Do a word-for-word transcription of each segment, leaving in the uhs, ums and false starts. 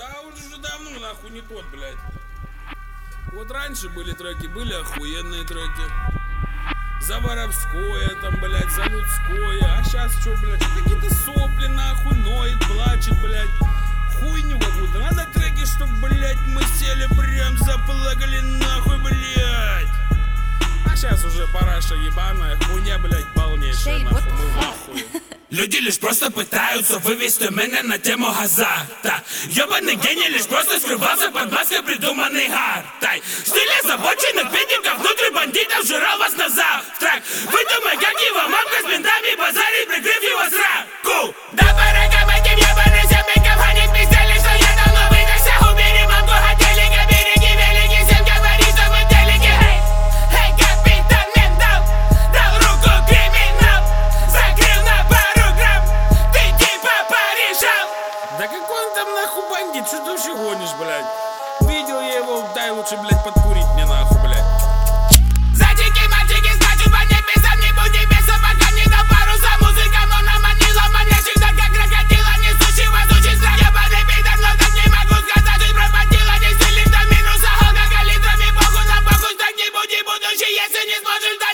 Да, он уже давно нахуй не тот, блядь. Вот раньше были треки, были охуенные треки. За воровское там, блядь, за людское. А сейчас что, блядь, какие-то сопли нахуй, ноет, плачет, блядь. Хуйню какую-то. Надо треки, чтоб, блядь, мы сели прям заплакали нахуй, блядь. А сейчас уже параша ебаная, хуйня, блядь, полнейшая, нахуй, мы в ахуе. Люди лишь просто пытаются вывести меня на тему газата. Ёбаный гений лишь просто скрывался под маской придуманной гартой. Стиль озабоченных видиков внутри бандитов жрал вас на завтрак. Вы думаете, как его мамка с ментами базарит, прикрыв его сраку? Да пора к этим ебаным семейкам, они пиздели, что я давно выдохся. Убери мамку, хотелика, береги велики, всем говори, что вы телеги. Эй, капитан ментал, дал руку криминал, закрыл на пару грамм, ты типа порешал. Да какой он там нахуй бандит, что ты вообще гонишь, блядь? Видел я его, дай лучше, блядь, подкурить мне нахуй, блядь. Зайчики, мальчики, скачут по небесам, не будь бесом, пока не дал пару за музыком, но наманила манящих, да как крокодила, несущий воздушный страх. Ебаный пидор, но так не могу сказать, жизнь пропадила, не стиль до минуса, алкоголь литрами, похуй на похуй, так не будь будущий, если не сможешь дать.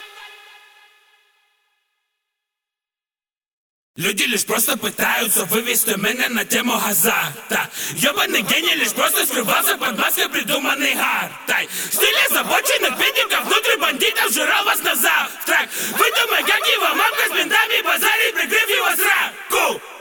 Люди лишь просто пытаются вывести меня на тему газата. Ёбаный гений лишь просто скрывался под маской придуманной гартой. Стиль озабоченных видиков внутри бандитов жрал вас на завтрак. Вы думаете, как его мамка с ментами базарит, прикрыв его сраку?